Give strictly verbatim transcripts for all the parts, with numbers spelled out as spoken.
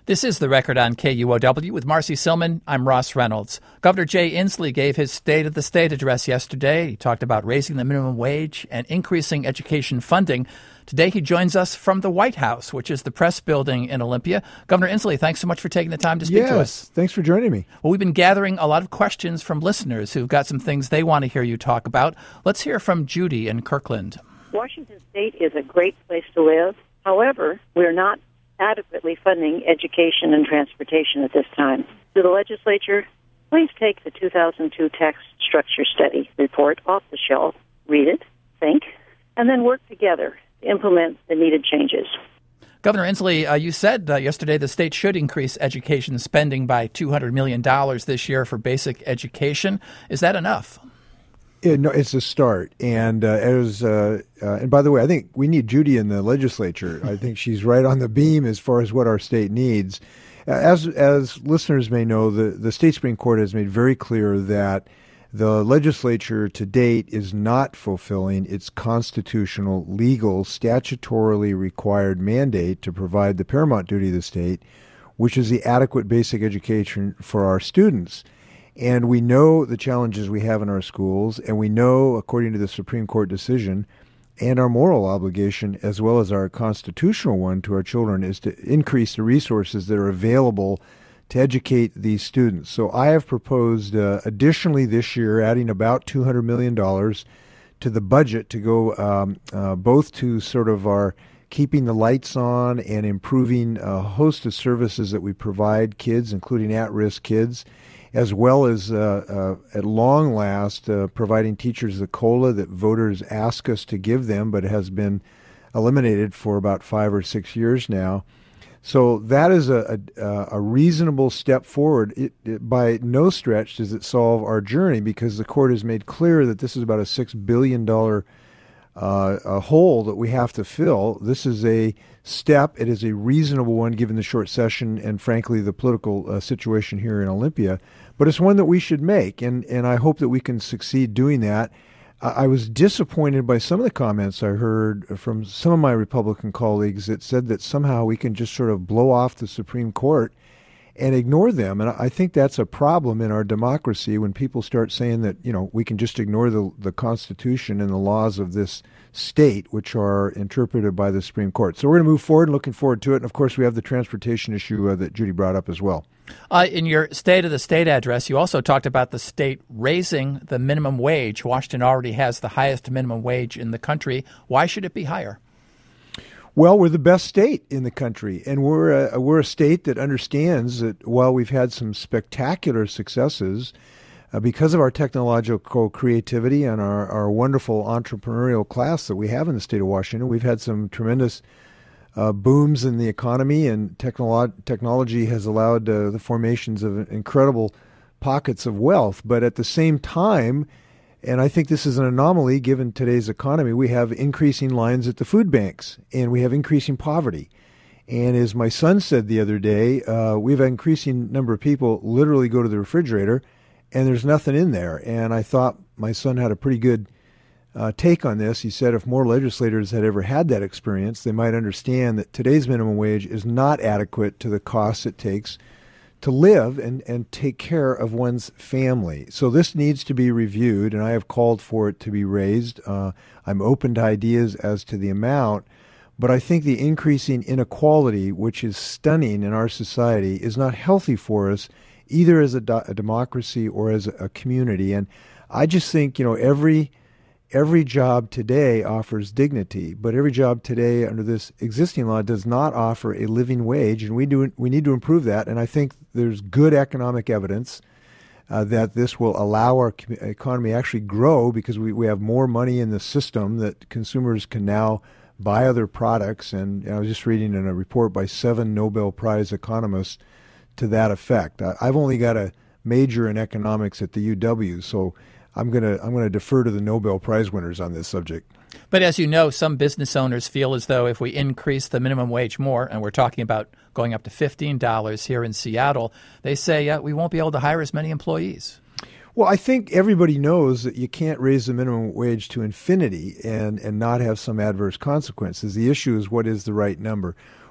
This is The Record on K U O W with Marcy Silman. I'm Ross Reynolds. Governor Jay Inslee gave his State of the State address yesterday. He talked about raising the minimum wage and increasing education funding. Today he joins us from the White House, which is the press building in Olympia. Governor Inslee, thanks so much for taking the time to speak yes, to us. Thanks for joining me. Well, we've been gathering a lot of questions from listeners who've got some things they want to hear you talk about. Let's hear from Judy in Kirkland. Washington State is a great place to live. However, we're not adequately funding education and transportation at this time. To the legislature, please take the two thousand two tax structure study report off the shelf, read it, think, and then work together to implement the needed changes. Governor Inslee, uh, you said uh, yesterday the state should increase education spending by two hundred million dollars this year for basic education. Is that enough? Yeah, no, it's a start. And uh, as uh, uh, and by the way, I think we need Judy in the legislature. I think she's right on the beam as far as what our state needs. As as listeners may know, the, the state Supreme Court has made very clear that the legislature to date is not fulfilling its constitutional, legal, statutorily required mandate to provide the paramount duty of the state, which is the adequate basic education for our students. And we know the challenges we have in our schools, and we know, according to the Supreme Court decision, and our moral obligation, as well as our constitutional one to our children, is to increase the resources that are available to educate these students. So I have proposed uh, additionally this year adding about two hundred million dollars to the budget to go um, uh, both to sort of our keeping the lights on and improving a host of services that we provide kids, including at-risk kids, as well as, uh, uh, at long last, uh, providing teachers the COLA that voters ask us to give them, but has been eliminated for about five or six years now. So that is a, a, a reasonable step forward. It, it, by no stretch does it solve our journey, because the court has made clear that this is about a six billion dollars uh, a hole that we have to fill. This is a step. It is a reasonable one given the short session and, frankly, the political uh, situation here in Olympia. But it's one that we should make, and, and I hope that we can succeed doing that. Uh, I was disappointed by some of the comments I heard from some of my Republican colleagues that said that somehow we can just sort of blow off the Supreme Court and ignore them. And I think that's a problem in our democracy when people start saying that, you know, we can just ignore the, the Constitution and the laws of this state, which are interpreted by the Supreme Court. So we're going to move forward and looking forward to it. And, of course, we have the transportation issue uh, that Judy brought up as well. Uh, in your State of the State address, you also talked about the state raising the minimum wage. Washington already has the highest minimum wage in the country. Why should it be higher? Well, we're the best state in the country, and we're a, we're a state that understands that while we've had some spectacular successes uh, because of our technological creativity and our, our wonderful entrepreneurial class that we have in the state of Washington, we've had some tremendous uh, booms in the economy, and technolo- technology has allowed uh, the formations of incredible pockets of wealth. But at the same time, and I think this is an anomaly given today's economy, we have increasing lines at the food banks, and we have increasing poverty. And as my son said the other day, uh, we have an increasing number of people literally go to the refrigerator, and there's nothing in there. And I thought my son had a pretty good uh, take on this. He said if more legislators had ever had that experience, they might understand that today's minimum wage is not adequate to the costs it takes to live and, and take care of one's family. So this needs to be reviewed, and I have called for it to be raised. Uh, I'm open to ideas as to the amount, but I think the increasing inequality, which is stunning in our society, is not healthy for us, either as a, do- a democracy or as a, a community. And I just think, you know, every Every job today offers dignity, but every job today under this existing law does not offer a living wage, and we do we need to improve that. And I think there's good economic evidence uh, that this will allow our economy actually grow, because we, we have more money in the system that consumers can now buy other products. And I was just reading in a report by seven Nobel Prize economists to that effect. I, I've only got a major in economics at the U W, so I'm going to I'm going to defer to the Nobel Prize winners on this subject. But as you know, some business owners feel as though if we increase the minimum wage more, and we're talking about going up to fifteen dollars here in Seattle, they say uh, we won't be able to hire as many employees. Well, I think everybody knows that you can't raise the minimum wage to infinity and, and not have some adverse consequences. The issue is what is the right number.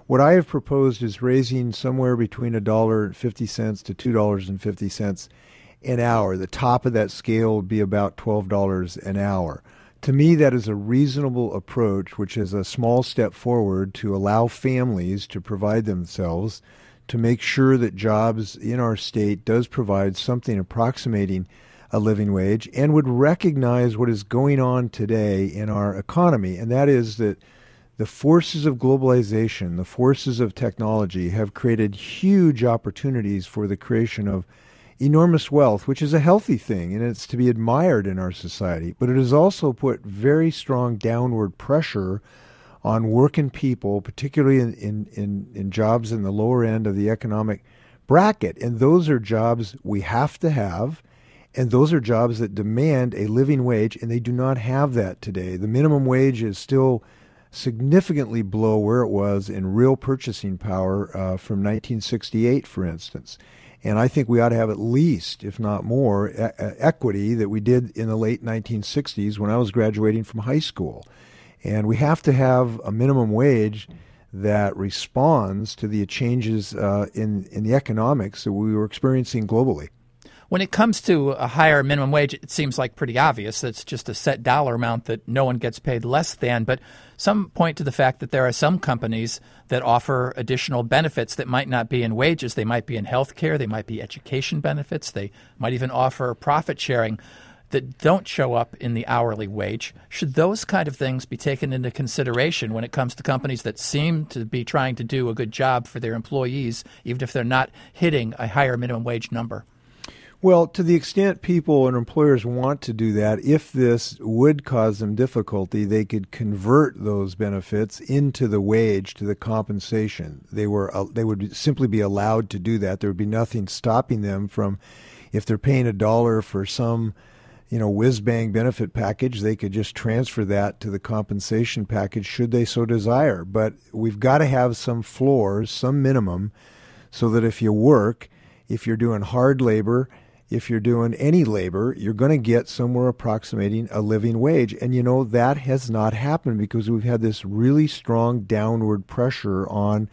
What I have proposed is raising somewhere between a dollar and fifty cents to two dollars and fifty cents an hour. The top of that scale would be about twelve dollars an hour. To me, that is a reasonable approach, which is a small step forward to allow families to provide themselves, to make sure that jobs in our state does provide something approximating a living wage, and would recognize what is going on today in our economy, and that is that the forces of globalization, the forces of technology have created huge opportunities for the creation of enormous wealth, which is a healthy thing, and it's to be admired in our society. But it has also put very strong downward pressure on working people, particularly in, in, in, in jobs in the lower end of the economic bracket. And those are jobs we have to have, and those are jobs that demand a living wage, and they do not have that today. The minimum wage is still significantly below where it was in real purchasing power uh, from nineteen sixty-eight, for instance. And I think we ought to have at least, if not more, e- equity that we did in the late nineteen sixties when I was graduating from high school. And we have to have a minimum wage that responds to the changes uh, in, in the economics that we were experiencing globally. When it comes to a higher minimum wage, it seems like pretty obvious. It's just a set dollar amount that no one gets paid less than. But some point to the fact that there are some companies that offer additional benefits that might not be in wages. They might be in health care. They might be education benefits. They might even offer profit sharing that don't show up in the hourly wage. Should those kind of things be taken into consideration when it comes to companies that seem to be trying to do a good job for their employees, even if they're not hitting a higher minimum wage number? Well, to the extent people and employers want to do that, if this would cause them difficulty, they could convert those benefits into the wage, to the compensation. They were uh, they would simply be allowed to do that. There would be nothing stopping them from, if they're paying a dollar for some, you know, whiz-bang benefit package, they could just transfer that to the compensation package should they so desire. But we've got to have some floors, some minimum, so that if you work, if you're doing hard labor, if you're doing any labor, you're going to get somewhere approximating a living wage. And, you know, that has not happened because we've had this really strong downward pressure on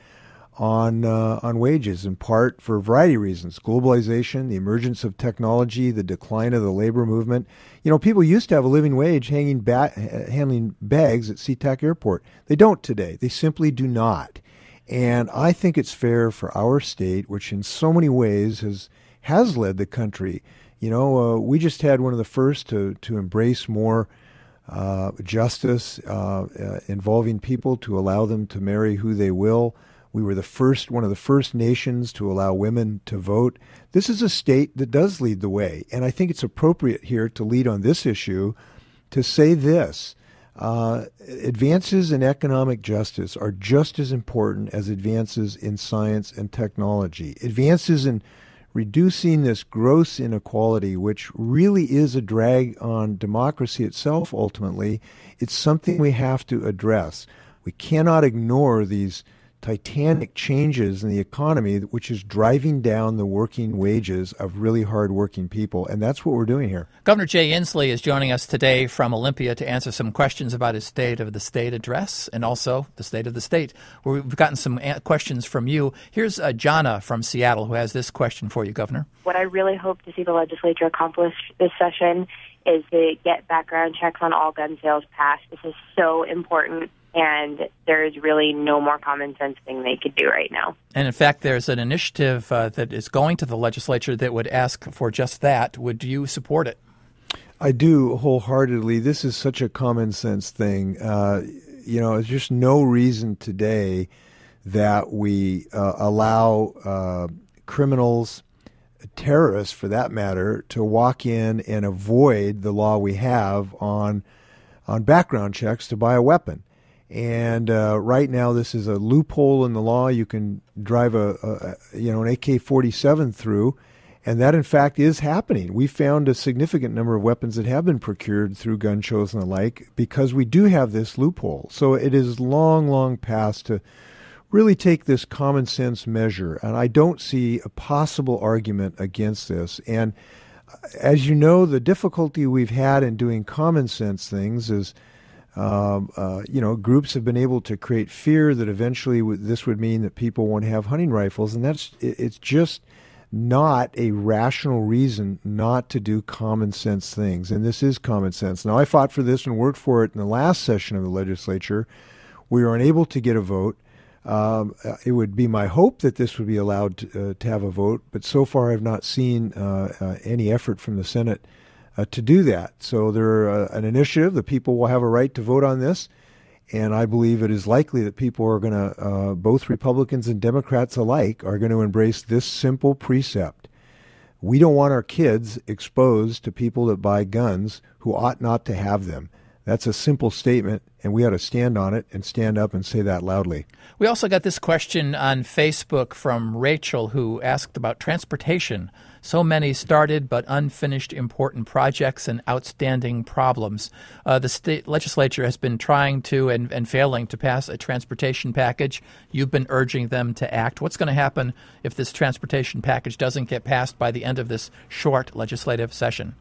on uh, on wages, in part for a variety of reasons. Globalization, the emergence of technology, the decline of the labor movement. You know, people used to have a living wage hanging ba- handling bags at SeaTac Airport. They don't today. They simply do not. And I think it's fair for our state, which in so many ways has has led the country. You know, uh, we just had one of the first to, to embrace more uh, justice uh, uh, involving people, to allow them to marry who they will. We were the first, one of the first nations to allow women to vote. This is a state that does lead the way. And I think it's appropriate here to lead on this issue to say this. Uh, advances in economic justice are just as important as advances in science and technology. Advances in reducing this gross inequality, which really is a drag on democracy itself ultimately, it's something we have to address. We cannot ignore these titanic changes in the economy, which is driving down the working wages of really hard-working people, and that's what we're doing here. Governor Jay Inslee is joining us today from Olympia to answer some questions about his State of the State address and also the State of the State, where we've gotten some questions from you. Here's uh, Jana from Seattle, who has this question for you, Governor. What I really hope to see the legislature accomplish this session is to get background checks on all gun sales passed. This is so important. And there is really no more common sense thing they could do right now. And in fact, there's an initiative uh, that is going to the legislature that would ask for just that. Would you support it? I do wholeheartedly. This is such a common sense thing. Uh, you know, there's just no reason today that we uh, allow uh, criminals, terrorists for that matter, to walk in and avoid the law we have on on background checks to buy a weapon. And uh, right now, this is a loophole in the law. You can drive a, a you know an A K forty-seven through, and that in fact is happening. We found a significant number of weapons that have been procured through gun shows and the like because we do have this loophole. So it is long, long past to really take this common sense measure, and I don't see a possible argument against this. And as you know, the difficulty we've had in doing common sense things is Um, uh, you know, groups have been able to create fear that eventually w- this would mean that people won't have hunting rifles, and that's it, it's just not a rational reason not to do common sense things, and this is common sense. Now, I fought for this and worked for it in the last session of the legislature. We were unable to get a vote. Um, it would be my hope that this would be allowed to, uh, to have a vote, but so far I've not seen uh, uh, any effort from the Senate uh, to do that. So they're uh, an initiative. The people will have a right to vote on this, and I believe it is likely that people are going to, uh, both Republicans and Democrats alike, are going to embrace this simple precept. We don't want our kids exposed to people that buy guns who ought not to have them. That's a simple statement, and we ought to stand on it and stand up and say that loudly. We also got this question on Facebook from Rachel, who asked about transportation. So many started but unfinished important projects and outstanding problems. Uh, the state legislature has been trying to and, and failing to pass a transportation package. You've been urging them to act. What's going to happen if this transportation package doesn't get passed by the end of this short legislative session?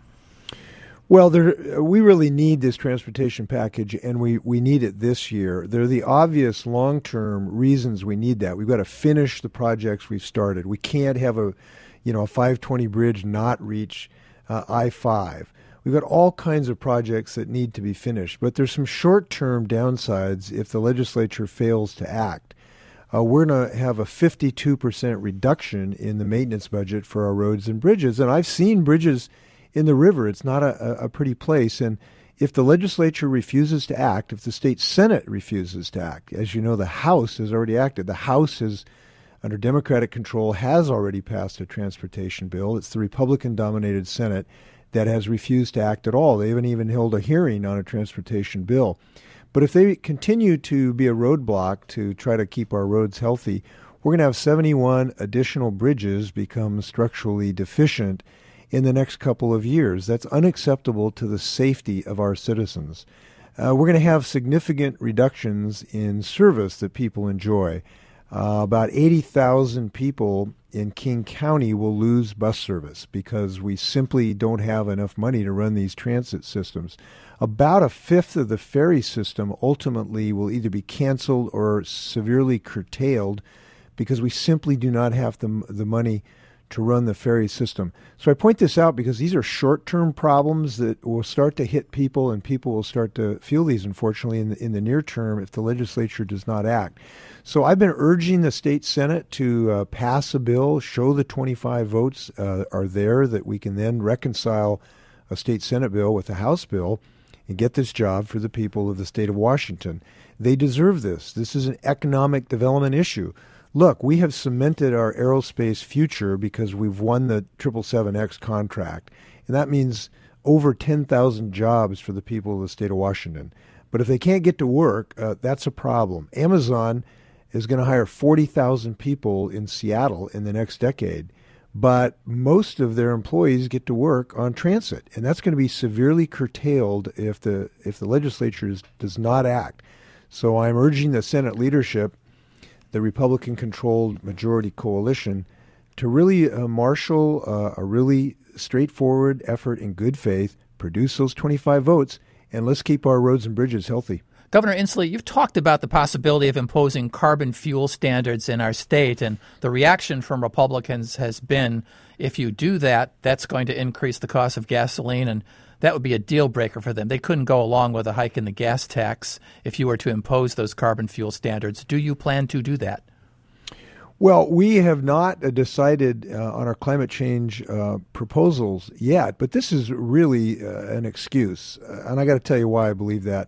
Well, there, we really need this transportation package, and we, we need it this year. There are the obvious long-term reasons we need that. We've got to finish the projects we've started. We can't have a, you know, a five twenty bridge not reach uh, I five. We've got all kinds of projects that need to be finished, but there's some short-term downsides if the legislature fails to act. Uh, we're going to have a fifty-two percent reduction in the maintenance budget for our roads and bridges, and I've seen bridges in the river. It's not a, a pretty place. And if the legislature refuses to act, if the state Senate refuses to act, as you know, the House has already acted. The House is under Democratic control, has already passed a transportation bill. It's the Republican-dominated Senate that has refused to act at all. They haven't even held a hearing on a transportation bill. But if they continue to be a roadblock to try to keep our roads healthy, we're going to have seventy-one additional bridges become structurally deficient in the next couple of years. That's unacceptable to the safety of our citizens. Uh, we're going to have significant reductions in service that people enjoy. Uh, about eighty thousand people in King County will lose bus service because we simply don't have enough money to run these transit systems. About a fifth of the ferry system ultimately will either be canceled or severely curtailed because we simply do not have the, the money to run the ferry system. So I point this out because these are short-term problems that will start to hit people, and people will start to feel these, unfortunately, in the, in the near term if the legislature does not act. So I've been urging the state Senate to uh, pass a bill, show the twenty-five votes uh, are there, that we can then reconcile a state Senate bill with a House bill and get this job for the people of the state of Washington. They deserve this. This is an economic development issue. Look, we have cemented our aerospace future because we've won the triple seven X contract, and that means over ten thousand jobs for the people of the state of Washington. But if they can't get to work, uh, that's a problem. Amazon is going to hire forty thousand people in Seattle in the next decade, but most of their employees get to work on transit, and that's going to be severely curtailed if the if the legislature is, does not act. So I'm urging the Senate leadership, the Republican-controlled majority coalition, to really uh, marshal uh, a really straightforward effort in good faith, produce those twenty-five votes, and let's keep our roads and bridges healthy. Governor Inslee, you've talked about the possibility of imposing carbon fuel standards in our state, and the reaction from Republicans has been, if you do that, that's going to increase the cost of gasoline, and that would be a deal breaker for them. They couldn't go along with a hike in the gas tax if you were to impose those carbon fuel standards. Do you plan to do that? Well, we have not uh, decided uh, on our climate change uh, proposals yet, but this is really uh, an excuse. Uh, and I got to tell you why I believe that.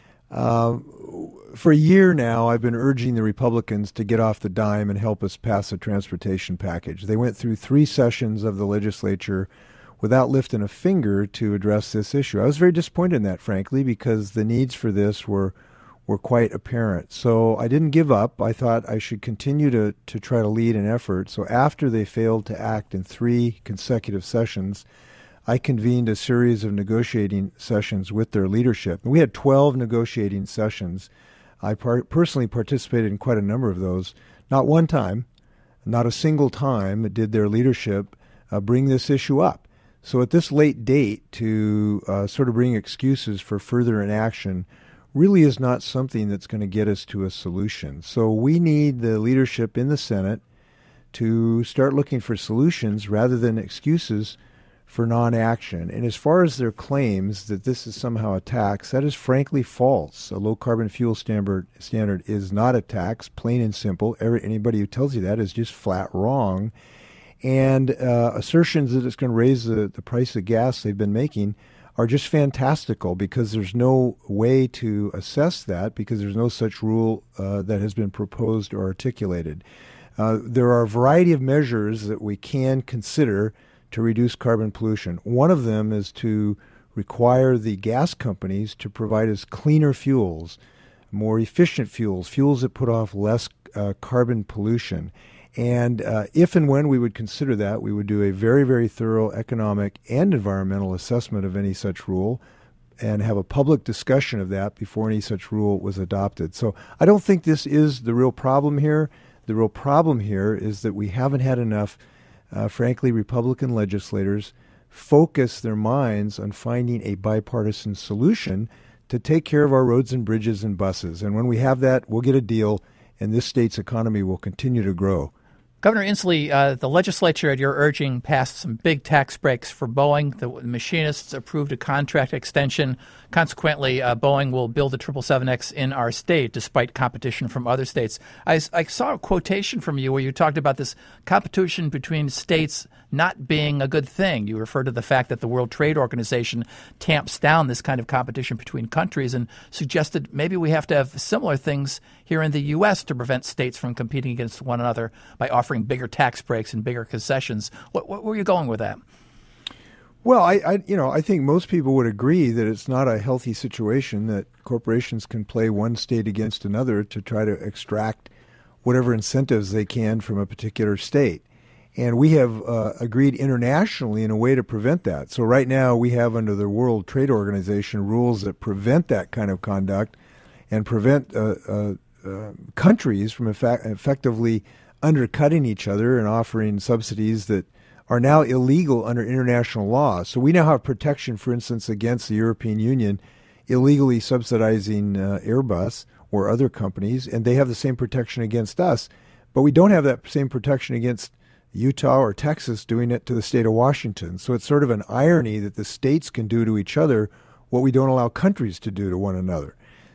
Uh, for a year now, I've been urging the Republicans to get off the dime and help us pass a transportation package. They went through three sessions of the legislature without lifting a finger to address this issue. I was very disappointed in that, frankly, because the needs for this were were quite apparent. So I didn't give up. I thought I should continue to, to try to lead an effort. So after they failed to act in three consecutive sessions, I convened a series of negotiating sessions with their leadership. We had twelve negotiating sessions. I par- personally participated in quite a number of those. Not one time, not a single time did their leadership uh, bring this issue up. So at this late date, to uh, sort of bring excuses for further inaction really is not something that's going to get us to a solution. So we need the leadership in the Senate to start looking for solutions rather than excuses for non-action. And as far as their claims that this is somehow a tax, that is frankly false. A low-carbon fuel standard standard is not a tax, plain and simple. Every, anybody who tells you that is just flat wrong. And uh, assertions that it's going to raise the, the price of gas they've been making are just fantastical, because there's no way to assess that, because there's no such rule uh, that has been proposed or articulated. Uh, there are a variety of measures that we can consider to reduce carbon pollution. One of them is to require the gas companies to provide us cleaner fuels, more efficient fuels, fuels that put off less uh, carbon pollution. And uh, if and when we would consider that, we would do a very, very thorough economic and environmental assessment of any such rule and have a public discussion of that before any such rule was adopted. So I don't think this is the real problem here. The real problem here is that we haven't had enough Uh, frankly, Republican legislators focus their minds on finding a bipartisan solution to take care of our roads and bridges and buses. And when we have that, we'll get a deal, and this state's economy will continue to grow. Governor Inslee, uh, the legislature at your urging passed some big tax breaks for Boeing. The machinists approved a contract extension. Consequently, uh, Boeing will build the triple seven X in our state despite competition from other states. I, I saw a quotation from you where you talked about this competition between states not being a good thing. You referred to the fact that the World Trade Organization tamps down this kind of competition between countries and suggested maybe we have to have similar things here in the U S to prevent states from competing against one another by offering bigger tax breaks and bigger concessions. What, what were you going with that? Well, I, I, you know, I think most people would agree that it's not a healthy situation that corporations can play one state against another to try to extract whatever incentives they can from a particular state. And we have uh, agreed internationally in a way to prevent that. So right now we have under the World Trade Organization rules that prevent that kind of conduct and prevent uh, uh, uh, countries from effect- effectively undercutting each other and offering subsidies that are now illegal under international law. So we now have protection, for instance, against the European Union illegally subsidizing uh, Airbus or other companies, and they have the same protection against us. But we don't have that same protection against Utah or Texas doing it to the state of Washington. So it's sort of an irony that the states can do to each other what we don't allow countries to do to one another.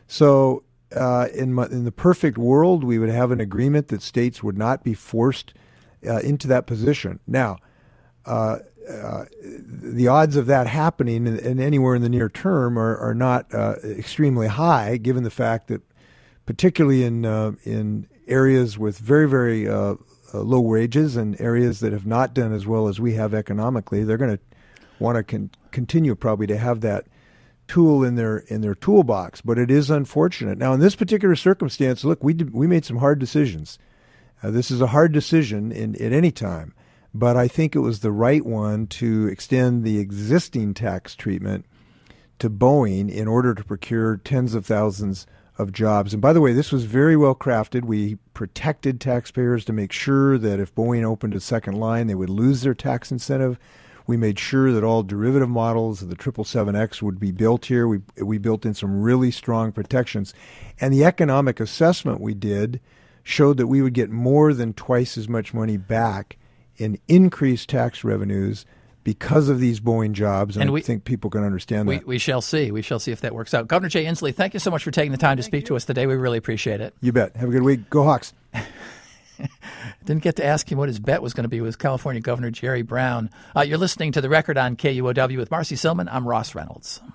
So uh, in, my, in the perfect world, we would have an agreement that states would not be forced uh, into that position. Now, uh, uh, the odds of that happening in, in anywhere in the near term are, are not uh, extremely high, given the fact that particularly in uh, in areas with very, very uh, uh, low wages and areas that have not done as well as we have economically, they're going to want to con- continue probably to have that tool in their in their toolbox. But it is unfortunate. Now, in this particular circumstance, look, we did, we made some hard decisions. Uh, this is a hard decision in, at any time. But I think it was the right one to extend the existing tax treatment to Boeing in order to procure tens of thousands of jobs. And by the way, this was very well crafted. We protected taxpayers to make sure that if Boeing opened a second line, they would lose their tax incentive. We made sure that all derivative models of the triple seven X would be built here. We we built in some really strong protections. And the economic assessment we did showed that we would get more than twice as much money back in increased tax revenues because of these Boeing jobs, and, and we, I think people can understand we, that. We shall see. We shall see if that works out. Governor Jay Inslee, thank you so much for taking the time to thank speak you. to us today. We really appreciate it. You bet. Have a good week. Go Hawks. Didn't get to ask him what his bet was going to be with California Governor Jerry Brown. Uh, you're listening to The Record on K U O W with Marcy Silman. I'm Ross Reynolds.